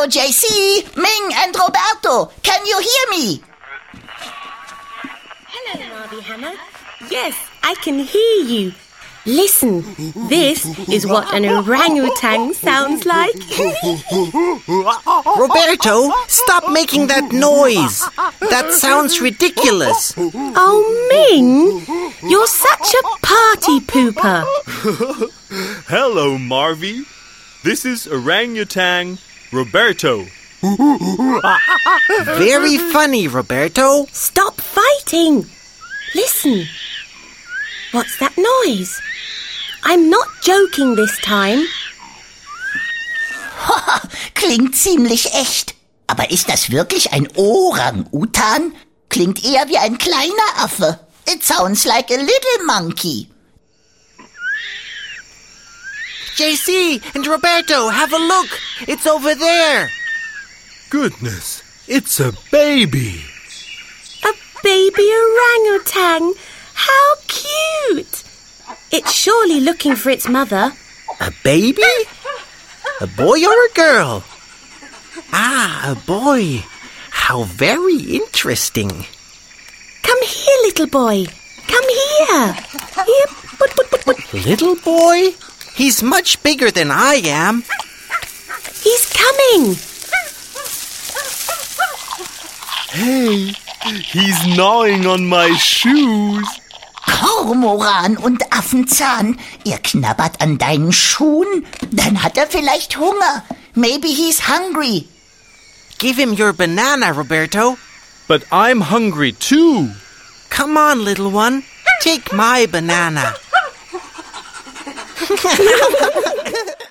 Hello, JC, Ming, and Roberto. Can you hear me? Hello, Marvy Hammer. Yes, I can hear you. Listen, this is what an orangutan sounds like. Roberto, stop making that noise. That sounds ridiculous. Oh, Ming, you're such a party pooper. Hello, Marvy. This is orangutan Roberto. Very funny, Roberto. Stop fighting. Listen. What's that noise? I'm not joking this time. Klingt ziemlich echt. Aber ist das wirklich ein Orang-Utan? Klingt eher wie ein kleiner Affe. It sounds like a little monkey. JC and Roberto, have a look. It's over there. Goodness, it's a baby. A baby orangutan. How cute! It's surely looking for its mother. A baby? A boy or a girl? Ah, a boy. How very interesting. Come here, little boy. Come here. Here. Little boy? He's much bigger than I am. He's coming. Hey, he's gnawing on my shoes. Kormoran und Affenzahn, ihr knabbert an deinen Schuhen? Dann hat er vielleicht Hunger. Maybe he's hungry. Give him your banana, Roberto. But I'm hungry too. Come on, little one. Take my banana.